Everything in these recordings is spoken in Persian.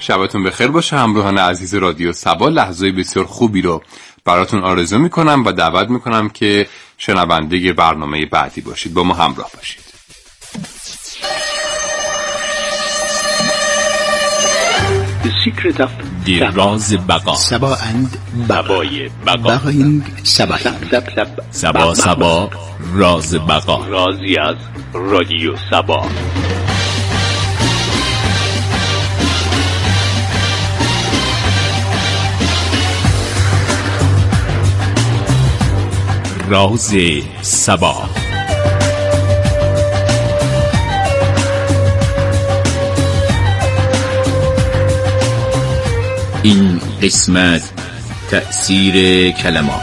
شبتون بخیر باشه همراهان عزیز رادیو سبا. لحظه بسیار خوبی رو براتون آرزو میکنم و دعوت میکنم که شنونده برنامه بعدی باشید. با ما همراه باشید. راز بقا. سبا اند بقای بقا. بقایند سبا. سبا سبا راز بقا. رازی از رادیو سبا. راز سبا. این قسمت تأثیر کلمات.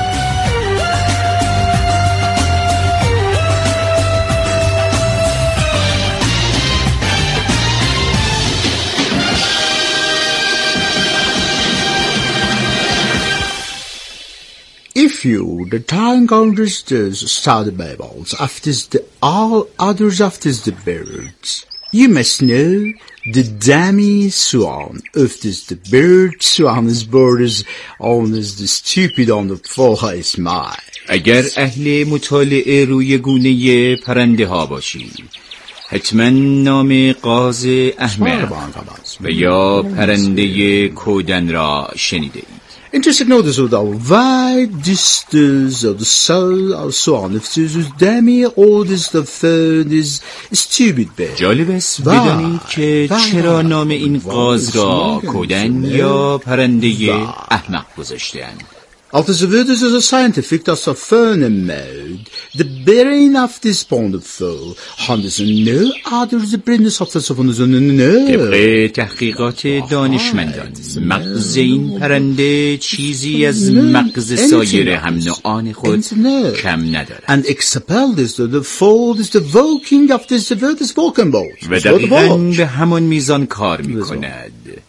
If you, the time understands study Bibles after the all others after the birds, you must know the dummy swan after the bird swan is borders on as the stupid on the forehead is mine. اگر اهل مطالعه روی گونه پرنده ها باشید، حتما نام قاز احمق و یا پرنده کودن را شنیده اید. Interesting notice of the wide distance of the soul of swan if this is dummy or this the third is stupid bird. جالب است بدانید که چرا نام این قاز را کودن یا پرنده احمق گذاشته‌اند. After the word is a scientific that's a furnace mode, the brain of this bond of soul, hundreds and no others the brain is of the no. طبق تحقیقات دانشمندان مغز این پرنده چیزی از مغز سایر هم نوعان خود کم ندارد. And expelled is the fold is the walking of this the word is walking boat. و دقیقاً به همان میزان کار میکند.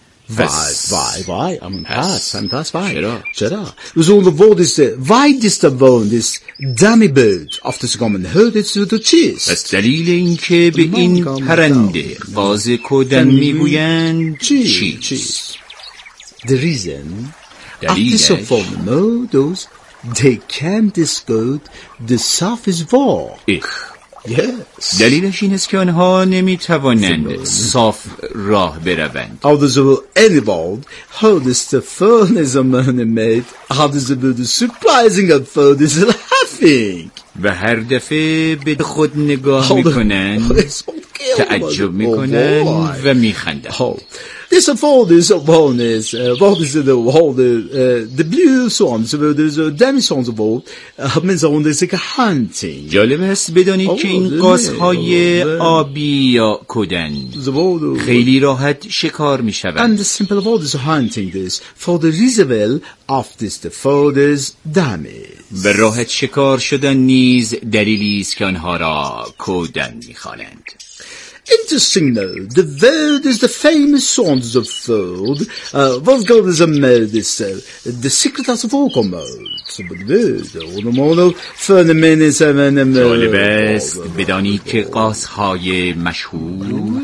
Why? I'm past. چرا؟ So the word is the widest the bone is dummy bird after the common herd it's the cheese. پس دلیل این که به این پرنده قاز کودن میگویند چیست؟ The reason after so for those they can discode the surface wall. Yes. دلیلش این است که آنها نمیتوانند صاف راه بروند. How does any world? How does the furnace a man made? How does the surprising of food is laughing? و هر دفعه به خود نگاه میکنند، تعجب میکنند و میخندند. This fold is one is what is the whole the blue swans there's a demi swans of all means on this like hunting. جالب است بدانید که این قازهای آبی یا کودن خیلی راحت شکار میشوند. And the simple word is hunting this for the reservoir of this the fold is dummies. و راحت شکار شدن نیز دلیلی است که آنها را کودن میخوانند. Interesting though, the word is the famous songs of food. What goes is a mode is the secret of vocal mode. So the word, the mono, phenomenon is a جالب است بدانید که قازهای مشهور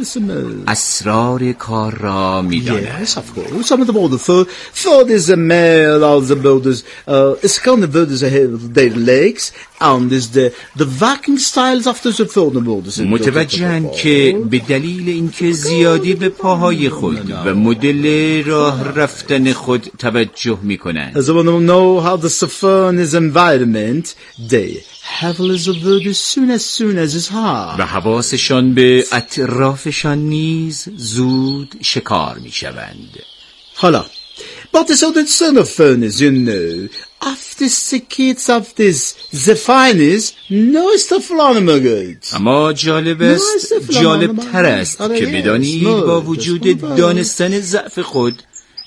اسرار کار را می‌دانند. Yes, of course. Some of the word food is a male of the builders. It's kind of birds have their legs and is the walking styles after the food the builders. متوجهند که به دلیل اینکه زیادی به پاهای خود و مدل راه رفتن خود توجه می‌کنند. As one know how the saffron is environment, they have as a bird as soon as is hard. و حواسشان به اطرافشان نیز زود شکار می‌شوند. حالا But the so the son of furnace, you know, after the kids of this, the finest, no stuff good. اما جالب تر است که بدانید با وجود دانستن ضعف خود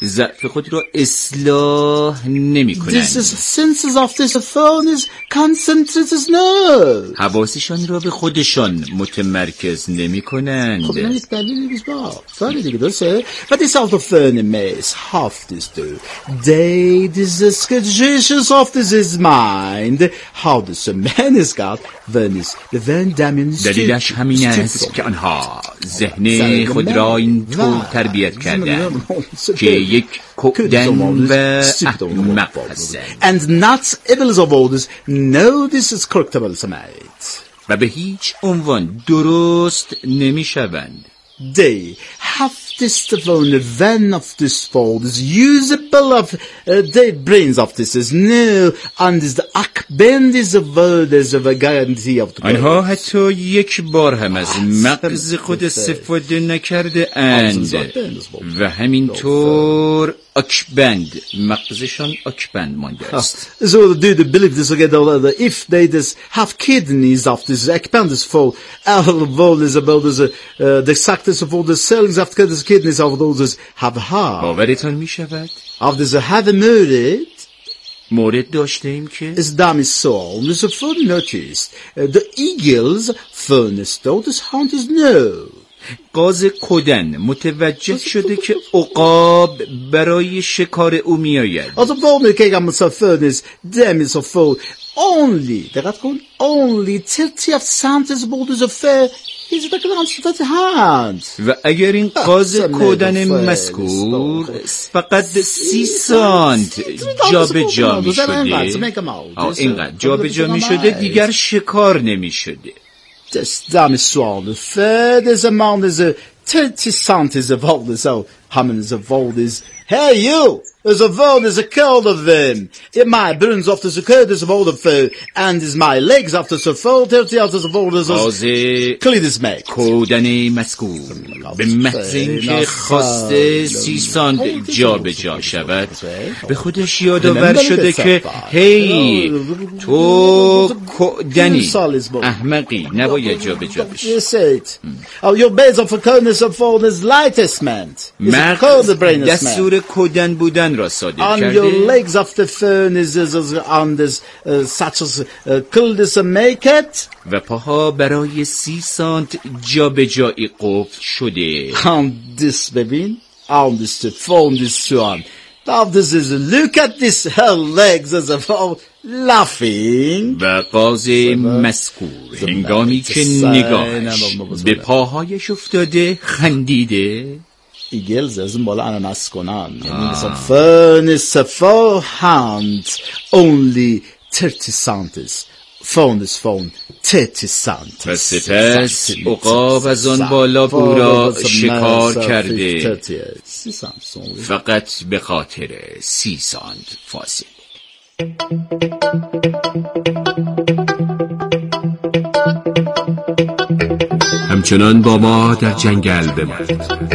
ضعف خود را اصلاح نمی کنند. This is senses of this phone is concentrated nerve. حواسشان را به خودشان متمرکز نمی کنند. خب یک دلیلی نیست با سالی دیگه درسته و this of the phone is half this do they this is conditions of this is mind how this a man is got when is the when damage دلیلش همین است که آنها ذهن خود را این طور تربیت کردند که یک کودن و احمق هستند and not able of others no this is correctable tonight و به هیچ عنوان درست نمی شوند. they have this phone when of this fold is usable of the brains of this is new and is the akbend is a word is a guarantee of the آنها حتی یک بار هم از مغز خود استفاده نکرده اند و همینطور اکبند مغزشان اکبند مانده است. So do the believe this again if they just have kidneys of this akbend is full all is about the success of all the cells after the kidneys of those have heart باورتان می شود؟ of this have murdered مورد داشته ایم که is dummy soul is a fun noticed the eagles furnace though this hunt is no قاز کودن متوجه شده که عقاب برای شکار او می آید. also the king am so furnace them is a full only دقت کن only 30 of Santa's borders of fair is the constant hand و اگر این قاز کودن مذکور فقط 30 سانت جا به جا می شده اینقدر جا به جا می شده دیگر شکار نمی شده. this damn swallow the third is amount is a 30 cents of all this so how many of all this hey you there's a vote is a cold of them in my burns after the curtis of all the food and is my legs after so full 30 after of all this clean this make کودن مذکور به محض اینکه خواسته 30 سانت جا به جا شود به خودش یادآور شده که هی تو کودنی احمقی نباید جا به جا بشی. your base of a coldness of all this lightest man دستور کودن بودن را صادر کرده. On your legs of the furnace on this such as coldness make it و پاها برای 30 سانت جا به جایی قفل شده. on this ببین on this phone this one now this is look at this her legs as a fall laughing و قاز مذکور هنگامی که نگاهش به پاهایش افتاده خندیده. ایگلز از این بالا اناناس کنن یعنی مثلا furnace for hands only 30 cents phone 30 cents و سپس عقاب از آن بالا او را شکار کرده فقط به خاطر 30 سانت فاصله. همچنان با ما در جنگل بماند.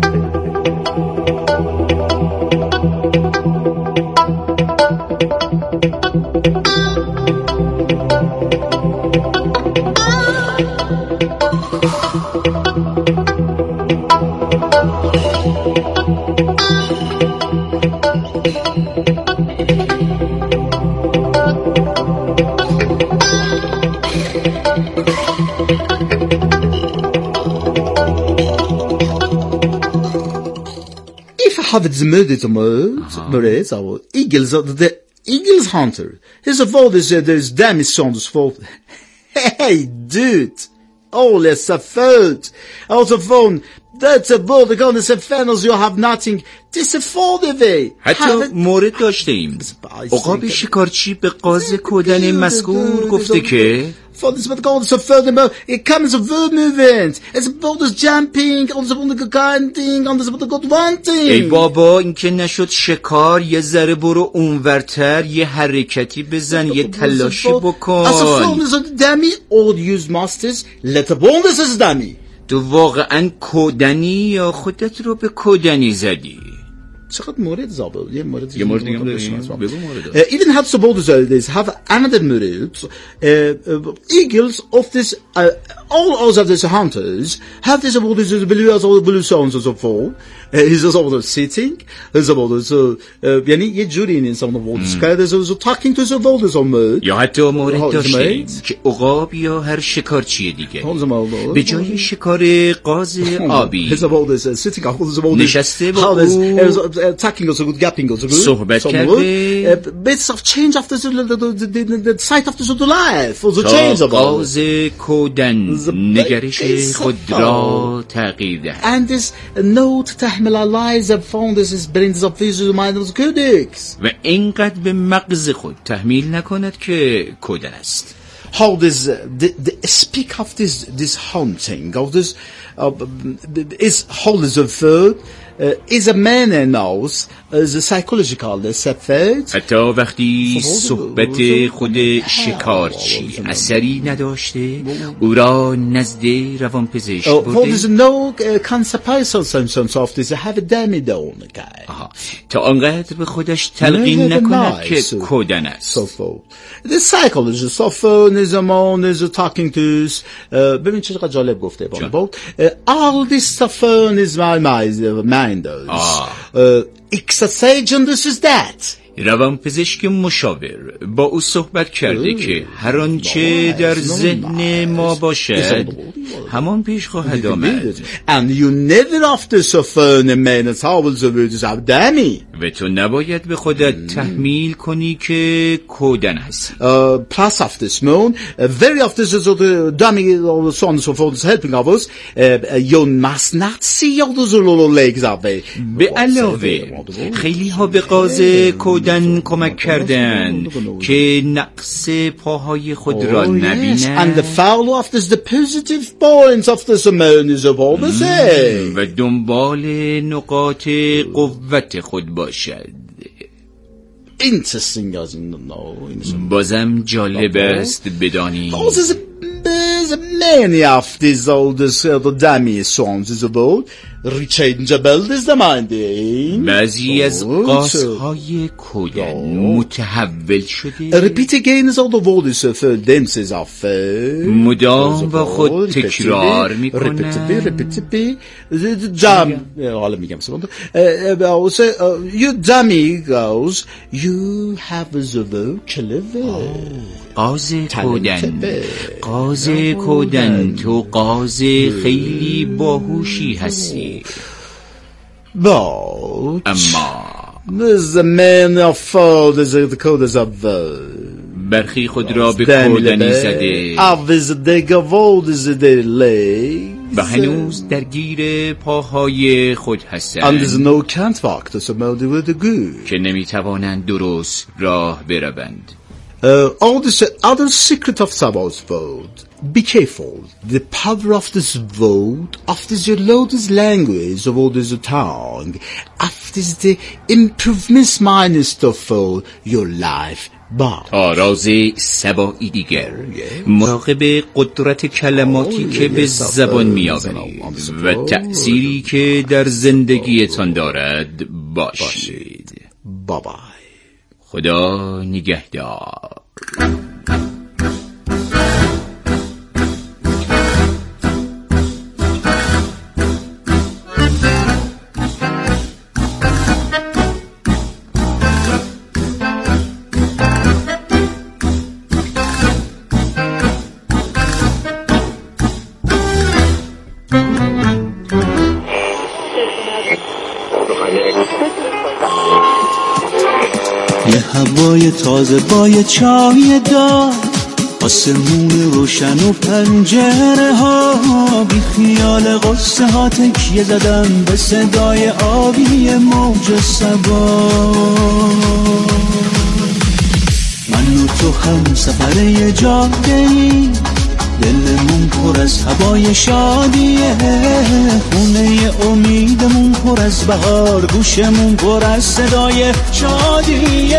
have the murder our eagles the eagles hunter his fault is there's damage on his fault hey dude oh let's a fault also phone that's a ball the gun is a fennels you have nothing this a fault away حتی مورد داشته ایم عقاب شکارچی به قاز کودن مذکور گفته که for this but God so further it comes a verb movement it's about this jumping on the kind thing on this but God one thing ای بابا این که نشد شکار یه ذره برو اونورتر یه حرکتی بزن یه تلاشی بکن as a phone is a dummy all use masters let the bonus is dummy تو واقعا کودنی یا خودت رو به کودنی زدی چقدر مورد زابل یه مورد دیگه هم داریم بگو مورد even had some others have another murad eagles of this all of these hunters have this about this blue sounds of fall he's also sitting he's about یعنی یه جوری این انسان وولز کرده so talking to the wolves on mood یا حتی مورد داشتیم که عقاب یا هر شکارچی دیگه به جای شکار قاز آبی نشسته با او صحبت کرده تا قاز کودن نگرش خود را تغییر دهد and this note تحمل علایز فوندس برینز of visual mind of codex و اینقدر به مغز خود تحمیل نکند که کودن است. How this the speak of this haunting of this is how is a third is a man knows the psychological effect حتی وقتی صحبت خود شکارچی اثری نداشته او را نزد روانپزشک برده how is no conceptual sense of this have a dummy down guy تا آنقدر به خودش تلقین نکند که کودن است. the psychologist of is a man is talking to ببین چقدر جالب گفته about all this stuff is my mind exercise this is that روانپزشک مشاور با او صحبت کرده که هر آنچه در ذهن ما باشد همان پیش خواهد آمد and you never after suffer a man و تو نباید به خودت تحمیل کنی که کودن هستی. plus of this moon very often the dummy or the sons of us helping of us you must not see all those little legs up there. به علاوه خیلی ها به قاز کودن کمک کردن که نقص پاهای خود را نبینند and the follow of this the positive points of this moon is of all the same و دنبال نقاط قوت خود باشد. interesting as in no بازم جالب است بدانی there's many of these old the dummy songs is about rechangeable is the mind بعضی از قاسهای کودن متحول شده repeat again is all the words of dances of مدام با خود تکرار میکنن jam حالا میگم you dummy girls you have the vocabulary قاز کودن تو قاز خیلی باهوشی هستی اما there's a man of the coders of برخی خود را به کودنی زده و هنوز درگیر پاهای خود هستند که نمیتوانند درست راه بروند. All this other secret of Sabaoth's vote. Be careful. The power of this vote, of this your lotus language, of all this tongue, of this the improvements minus of your life. راز سبایی دیگر مراقب قدرت کلماتی که به زبان میآورید و تأثیری که در زندگیتان دارد باشید. بابای خدا نگهدار. هوای تازه با یه چای دار آسمون روشن و پنجره ها بی خیال قصه ها تکیه زدم به صدای آبی موج صبا من و تو هم سفر یه جاده‌ای دلمون پر از هوای شادیه خونه امیدمون پر از بهار گوشمون پر از صدای شادیه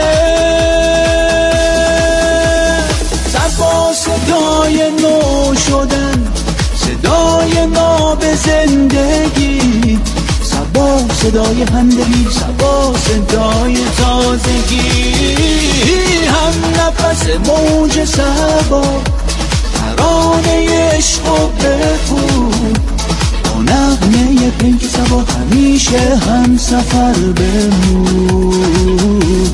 صبا صدای نو شدن صدای ناب زندگی صبا صدای همدلی، صبا صدای تازگی، هم نفس موج صبا، ترانه عشق و بخون، با نغمه پیک صبا همیشه هم سفر بمون.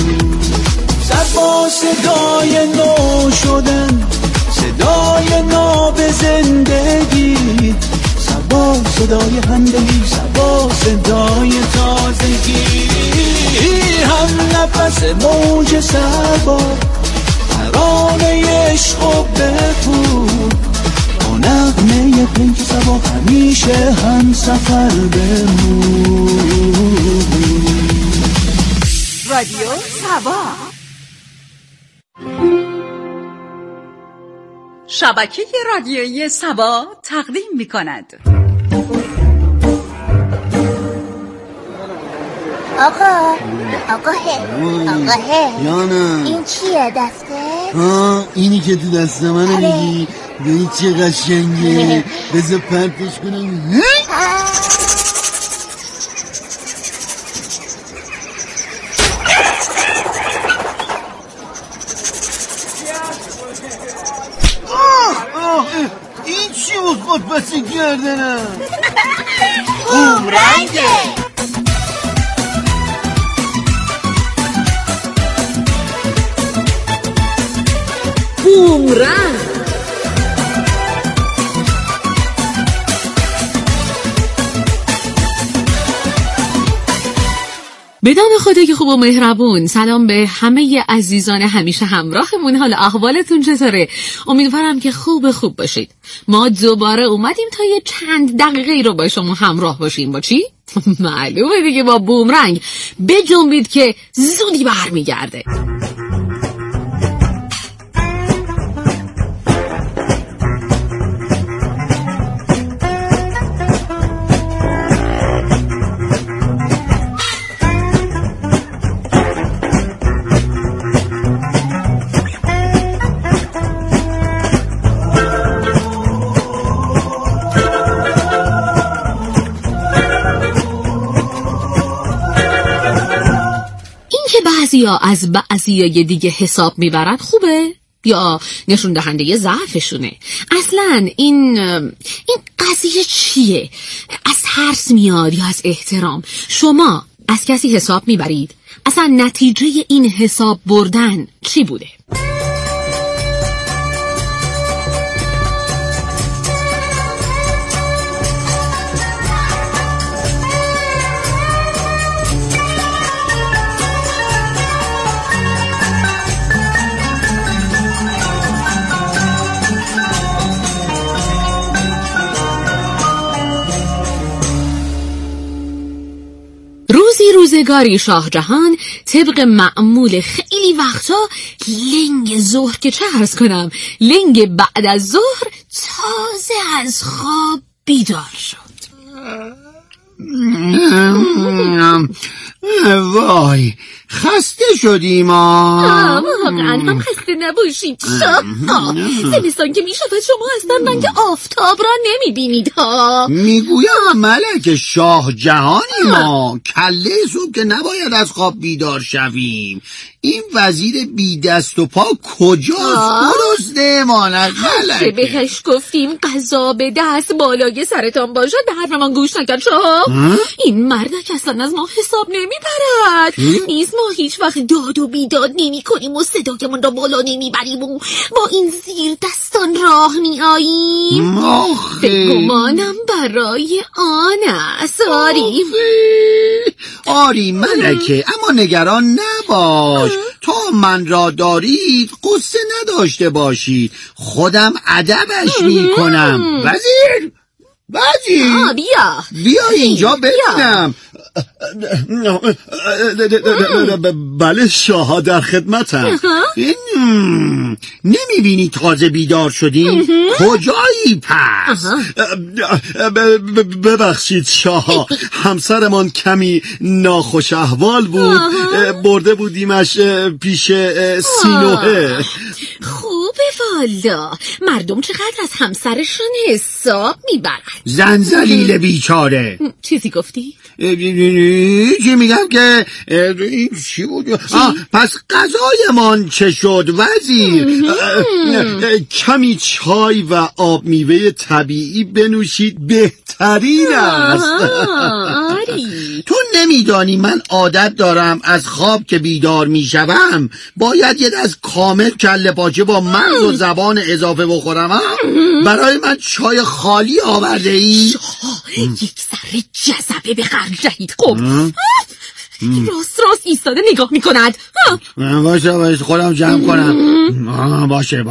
صبا صدای نو شدن، صدای ناب زندگی، صبا صدای همدلی، صبا صدای تازگی، هم نفس موج صبا، ترانه عشق و بخون، با نغمه پیک صبا همیشه هم سفر بمون. رادیو صبا، شبکه رادیویی صبا تقدیم می‌کند. آقا یانا، این چیه دسته؟ اینی که تو دست منو میگی؟ ببین چه قشنگه، بذار پرتش کنم. این چی بود خود بسی کردنم؟ بومرنگه. بومرنگ. به نام خدای خوب و مهربون. سلام به همه عزیزان همیشه همراهمون. حال احوالتون چطوره؟ امیدوارم که خوب باشید. ما دوباره اومدیم تا یه چند دقیقه رو با شما همراه باشیم. با چی؟ معلومه دیگه، با بومرنگ. بجنبید که زودی برمیگرده. بعضیا از بعضیای دیگه حساب میبرن خوبه یا نشون دهنده ضعفشونه؟ اصلا این قضیه چیه؟ از ترس میاد یا از احترام؟ شما از کسی حساب میبرید؟ اصلا نتیجه این حساب بردن چی بوده؟ روزگاری شاه جهان طبق معمول خیلی وقتا لنگ ظهر، که چه عرض کنم، لنگ بعد از ظهر تازه از خواب بیدار شد. وای، خسته شدیم واقعا هم خسته نباشید. زمستان که میشود شما اصلا رنگ آفتاب را نمیبینید ها. میگویم ملک شاه جهانی ما، کله صبح که نباید از خواب بیدار شویم. این وزیر بی دست و پا کجاست؟ گرسنه ماند ملکه. بهش گفتیم غذا به دست بالای سرتان باشد، به حرف من گوش نکرد. شاه این مردک اصلا از ما حساب نمیبرد. نیست ما هیچ وقت داد و بیداد نمی کنیم و صدایمون را بالا نمیبریم و با این زیر دستان راه می آییم. به گمانم برای آن است. آری ملکه، اما نگران نباش. تا من را دارید قصه نداشته باشید، خودم ادبش می کنم. وزیر بیا اینجا ببینم. بله شاه، در خدمتم. نمیبینی تازه بیدار شدیم؟ کجایی پس؟ ببخشید شاه، همسرمان کمی ناخوش احوال بود، برده بودیمش پیش سینوه. خوبه والا، مردم چقدر از همسرشون حساب میبرن. زنزلیل بیچاره. چیزی گفتی؟ چی میگم که این چی بود؟ پس غذایمان چه شد وزیر؟ کمی چای و آب میوه طبیعی بنوشید بهترین است. تو نمیدانی من عادت دارم از خواب که بیدار میشوم باید یه دست کامل کله پاچه با مغز و زبان اضافه بخورم. برای من چای خالی آورده ای؟ یک ذره جذبه به خرج دهید. خب راست ایستاده نگاه میکند. باشه خودم جمع کنم. باشه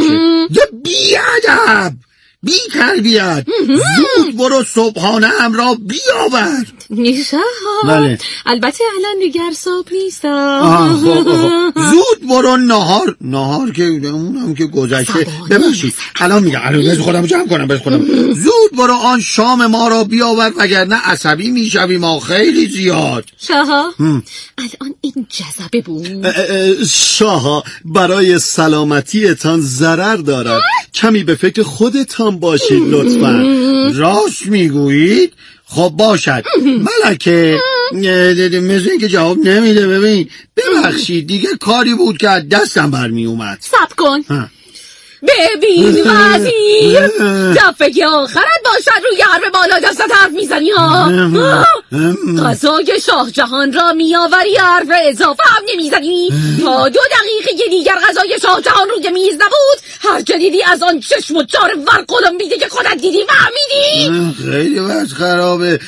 بیادب بی تربیت، زود برو صبحانه ام را بیاور. شاه بله. البته الان دیگر صبح نیستم. زود برو نهار که اونم که گذشته. ببخشید الان میگم الان خودم جمع کنم. زود برو آن شام ما را بیاور وگرنه عصبی میشویم ما خیلی زیاد. شاه الان این جذبه بود. شاه برای سلامتیتان ضرر دارد. کمی به فکر خودتان باشید لطفا. راست میگویید؟ خب باشد. ملکه مثل این که جواب نمیده. ببین ببخشید دیگه کاری بود که از دستم برمی اومد. صبر کن. ببین وزیر دفعه که آخرت باشد روی حرف بالا دستت حرف میزنی ها. غذای شاه جهان را میآوری حرف اضافه هم نمیزنی. تا 2 دقیقه دیگر غذای شاه جهان روی میز نبود. هر جدیدی از آن چشم و چار ورقلم بیده که خودت دیدی فهمیدی. خیلی وقت خرابه.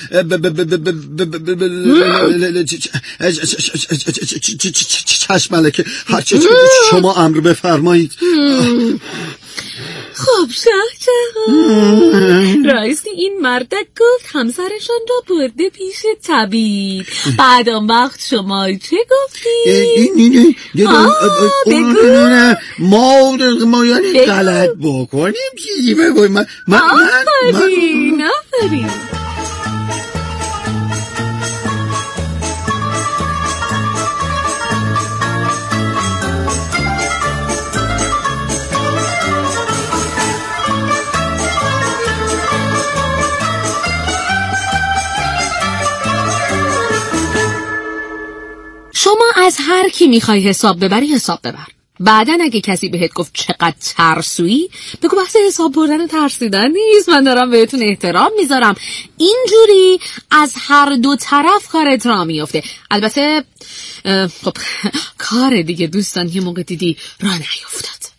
چشم ملکه هرچه شما امر بفرمایید. خب شاه جهان راستی این مردک گفت همسرشان را برده پیش طبیب. بعد آن وقت شما چه گفتی؟ بگو. ما یعنی غلط بکنیم چیزی بگوی. آفرین شما از هر کی میخوای حساب ببری حساب ببر. بعدن اگه کسی بهت گفت چقدر ترسویی بگو بحث حساب بردن و ترسیدن نیست. من دارم بهتون احترام میذارم. اینجوری از هر دو طرف کارت را میفته. البته خب کار دیگه دوستان یه موقع دیدی را نیفتاد.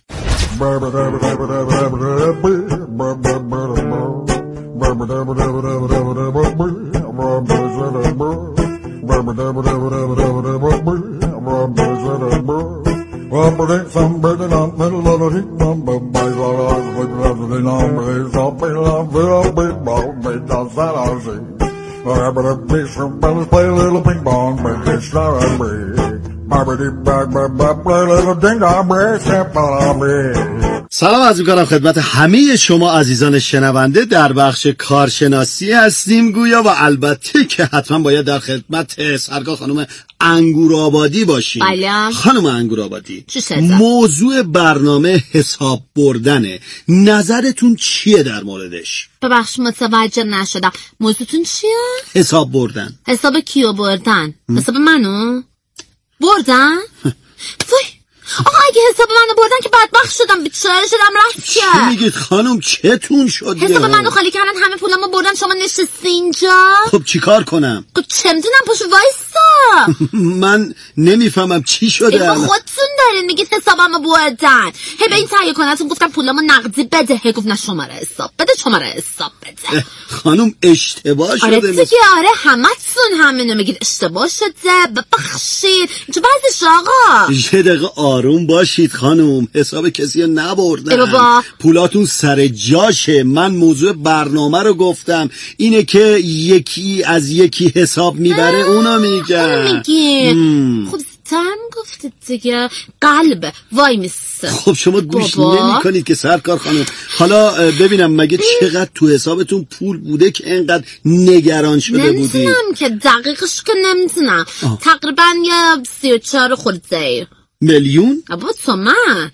سلام عرض می‌کنم خدمت همه شما عزیزان شنونده. در بخش کارشناسی هستیم گویا و البته که حتما باید در خدمت سرکار خانم انگورآبادی باشیم. بله. خانم انگورآبادی موضوع برنامه حساب بردنه. نظرتون چیه در موردش؟ ببخش متوجه نشدم. موضوعتون چیه؟ حساب بردن. حساب کیو بردن؟ حساب منو؟ بردن؟ وای آقا اگه حساب منو بردن که بدبخت شدم. بیچاره شدم رفت. چی میگید خانم؟ چتون شد؟ حساب منو خالی کردن همه پولامو بردن شما نشستی اینجا. خب چیکار کنم؟ خب چه میدونم پاشو وایسا. من نمیفهمم چی شده. خودتون دارین میگید حسابمو بردن. هی به این تهیه کنتون گفتم پولامو نقدی بده. هی گفت نه شماره حساب بده شماره حساب بده. خانم اشتباه شده. آره دیگه آره همتون همینو میگید اشتباه شده. ببخشید چه بعضش آقا. یه دقیقه آروم باشید خانم. حساب کسی نبردن. پولاتون سر جاشه. من موضوع برنامه رو گفتم. اینه که یکی از یکی حساب میبره اونو میگم. خب زن گفته دیگه قلب وای میسته. خب شما گوش نمی کنید که سرکار خانم. حالا ببینم مگه چقدر تو حسابتون پول بوده که اینقدر نگران شده بودی؟ نمیتونم که دقیقش که نمیتونم. تقریبا یه 34 خورده. میلیون؟ ابا تومن.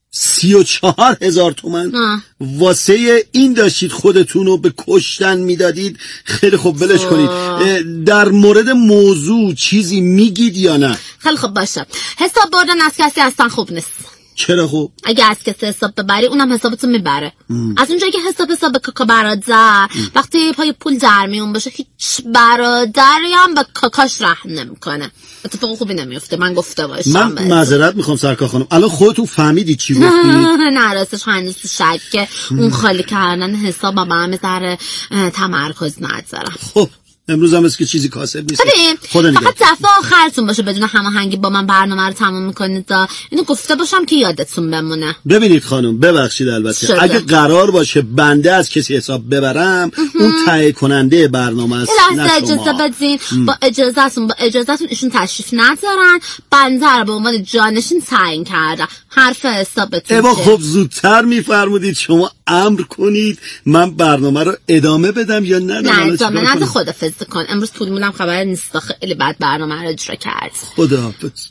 34,000 تومان واسه این داشتید خودتون رو به کشتن میدادید؟ خیلی خوب ولش کنید. در مورد موضوع چیزی میگید یا نه؟ خیلی خوب باشه. حساب بردن از کسی اصلا خوب نیست. چرا خوب؟ اگه از کسی حساب ببری اونم حسابتو میبره. از اونجایی که حساب کاکا برادر وقتی پای پول در میون باشه هیچ برادری هم به کاکاش رحم نمیکنه. اتفاق خوبی نمیفته. من گفته باشم. من معذرت میخوام سرکار خانم، الان خودتون فهمیدی چی گفتی؟ نه راستش هنوز تو شکه. اون خالی کردن حساب با همه ذره تمرکز ندارم. خب امروز هم که چیزی کاسب نیست. فقط دفعه آخرتون باشه بدون هماهنگی با من برنامه رو تمام میکنید. اینو گفته باشم که یادتون بمونه. ببینید خانم، ببخشید البته اگه قرار باشه بنده از کسی حساب ببرم اون تهیه کننده برنامه است نه شما. اجازه بدین. با اجازهتون ایشون تشریف ندارن. بنده رو به عنوان جانشین تعیین کردم. حرف حسابتون. خب زودتر میفرمودید شما امر کنید من برنامه رو ادامه بدم یا نه؟ ادامه نده، خدافظی کن. امروز پول مونم خبر نیست. خیلی بعد برنامه رو اجرا کرد. خداحافظ.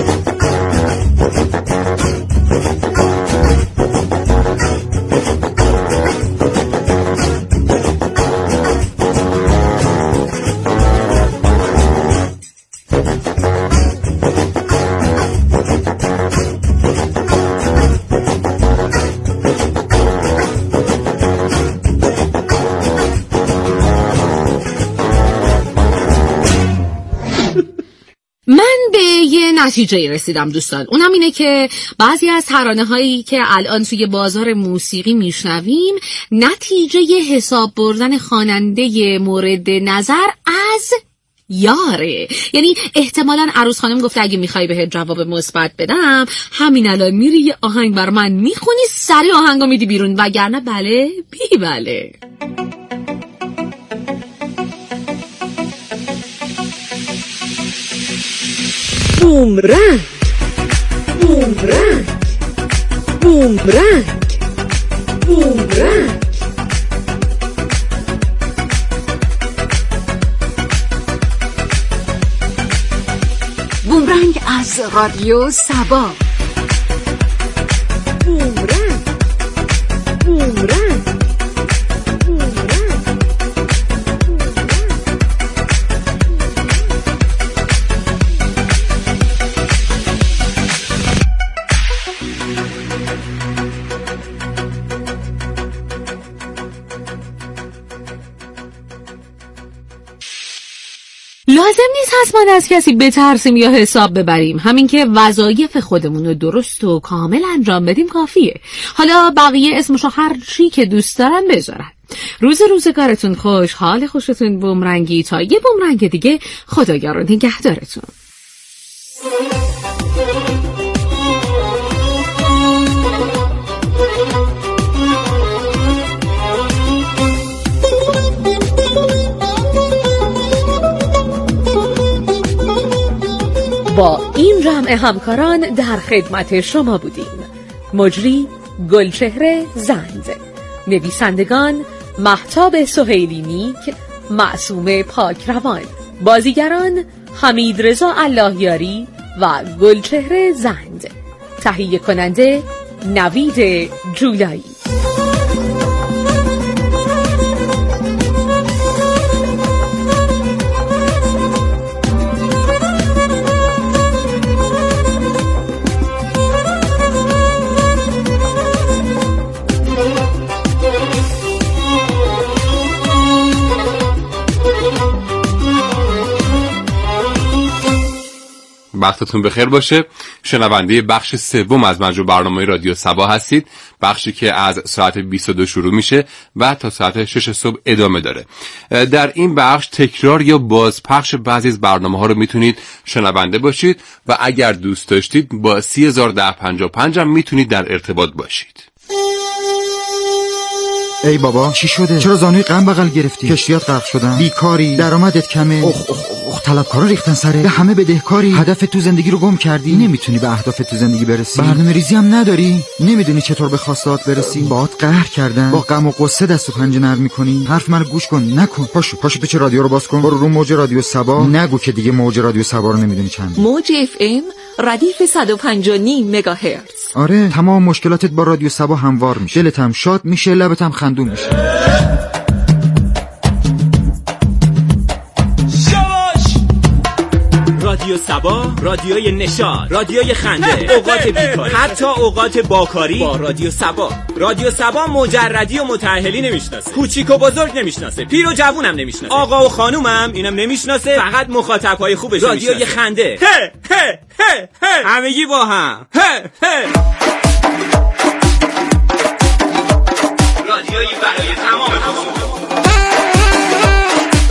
نتیجه رسیدم دوستان. اونم اینه که بعضی از ترانه هایی که الان توی بازار موسیقی میشنویم نتیجه حساب بردن خواننده مورد نظر از یاره. یعنی احتمالاً عروس خانم گفته اگه میخوای بهت جواب مثبت بدم همین الان میری یه آهنگ بر من میخونی، سری آهنگو میدی بیرون، وگرنه بله بی بله. بومرنگ بومرنگ بومرنگ بومرنگ. بومرنگ از رادیو سبا. بومرنگ بومرنگ. لازم نیست حتما از کسی بترسیم یا حساب ببریم. همین که وظایف خودمون رو درست و کامل انجام بدیم کافیه. حالا بقیه اسمشو هر چی که دوست دارن بذارن. روزگارتون خوش، حال خوشتون بومرنگی تا یه بومرنگ دیگه. خداگرد نگهدارتون. با این جمع همکاران در خدمت شما بودیم. مجری گلچهره زند، نویسندگان مهتاب سهیلی نیک، معصومه پاکروان، بازیگران حمید رضا اللهیاری و گلچهره زند، تهیه کننده نوید جولایی. وقتتون بخیر باشه. شنونده بخش سوم از مجموع برنامه رادیو سبا هستید. بخشی که از ساعت 22 شروع میشه و تا ساعت 6 صبح ادامه داره. در این بخش تکرار یا بازپخش بعضی از برنامه ها رو میتونید شنونده باشید و اگر دوست داشتید با 301055 هم میتونید در ارتباط باشید. ای بابا چی شده؟ چرا زانوی غم بغل گرفتی؟ کشتیات غرق شدن، بیکاری، درآمدت کمه. اخ طلبکارا ریختن سره، به همه بدهکاری، هدف تو زندگی رو گم کردی، نمیتونی به اهداف تو زندگی برسی، برنامه‌ریزی هم نداری، نمیدونی چطور به خواستات برسی، باهات قهر کردن، با غم و غصه دست و پنجه نرم می‌کنی. حرف منو گوش کن، نکن. پاشو تو چه رادیو رو باز کن، برو رو موج رادیو سبا. نگو که دیگه موج رادیو سبا رو نمیدونی چنده. موج FM ردیف 105.9 مگاهرتز. آره، تمام مشکلاتت با رادیو سبا هموار میشه. دلت هم شاد میشه، لبت هم خندون میشه. رادیو سبا، رادیوی نشاط، رادیوی خنده، اوقات بیکاری، حتی اوقات باکاری با رادیو سبا. رادیو سبا مجردی و متأهلی نمیشناسه، کوچیک و بزرگ نمیشناسه، پیر و جوونم نمیشناسه، آقا و خانومم اینم نمیشناسه، فقط مخاطبای خوبش میشناسه. رادیوی خنده، همگی با هم، رادیوی برای تمام